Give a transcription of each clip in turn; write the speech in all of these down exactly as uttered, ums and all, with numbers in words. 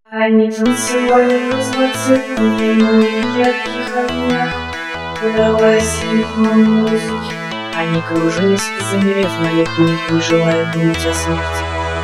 Они танцевали с зацикленными ярких огнях, подавая сильную музыки. Они кружились, замерев на лету, желая думать о смерти.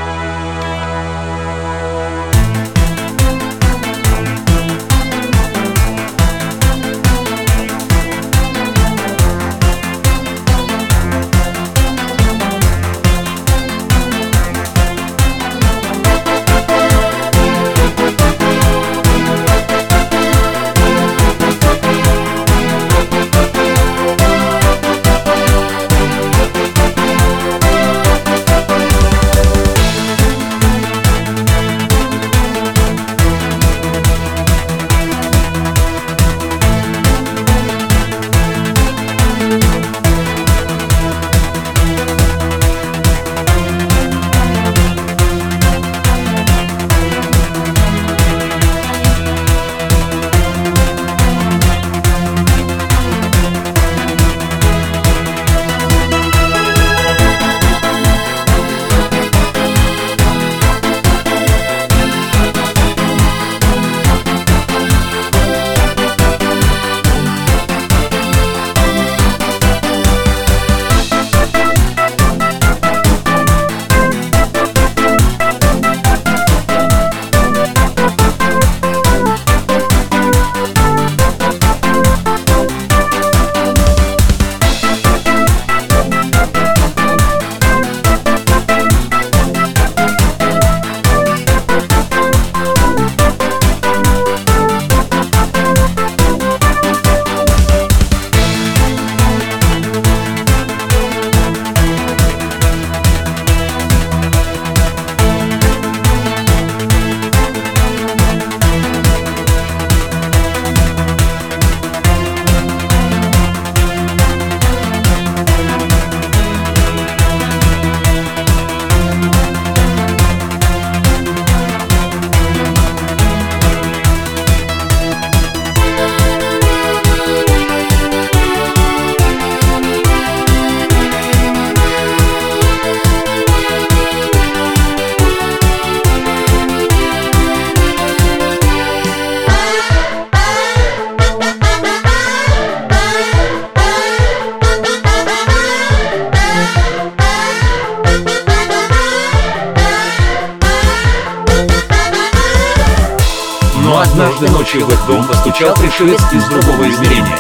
Но однажды ночью в их дом постучал пришелец из другого измерения.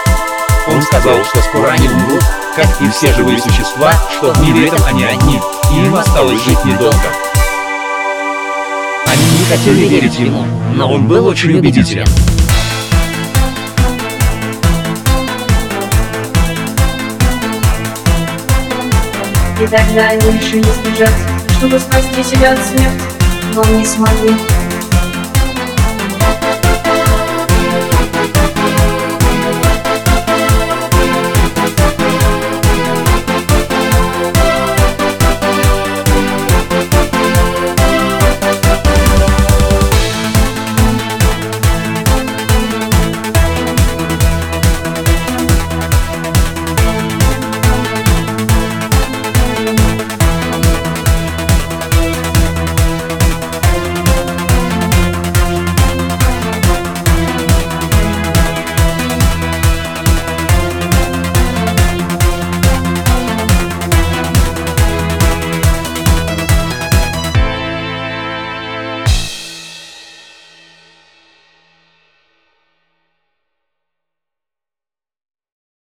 Он сказал, что скоро они умрут, как и все живые существа, что в мире этом они одни, и им осталось жить недолго. Они не хотели верить ему, но он был очень убедителен. И тогда они решили сбежать, чтобы спасти себя от смерти, но не смогли.